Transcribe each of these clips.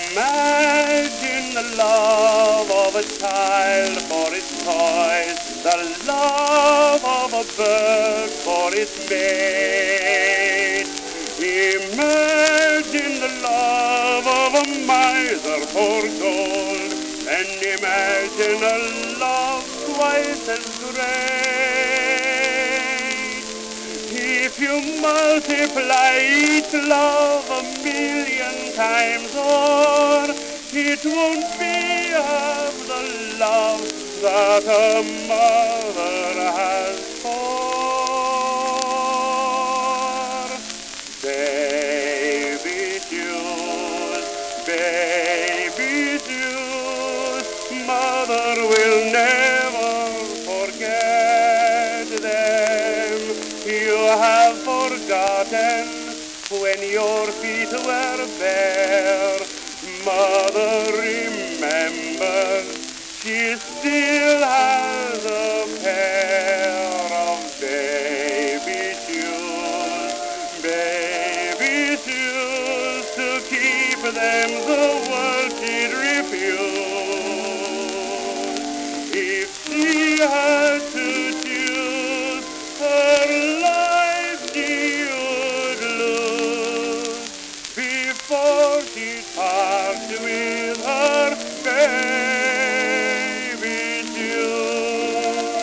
Imagine the love of a child for its toys, the love of a bird for its mate. Imagine the love of a miser for gold, and imagine a love twice as great. If you multiply each love 1,000,000 times o'er, it won't be half the love that a mother has for baby Jews, baby Jews. Mother will never forget them. You have forgotten when your feet were bare. Mother remembers, she still has a pair of baby shoes, baby shoes. To keep them the world she'd refuse. If she had to choose, her life she would lose before she parts with her baby June.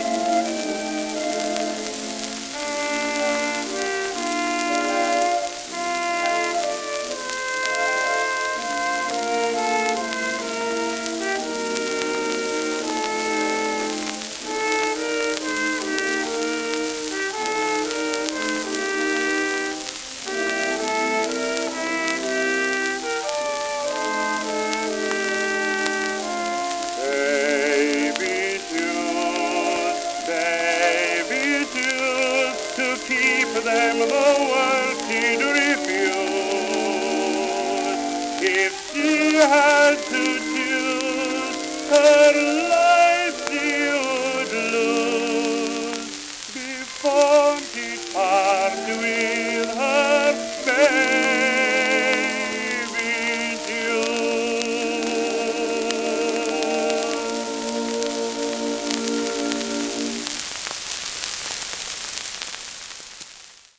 To keep them the world she'd refuse. If she had to choose, her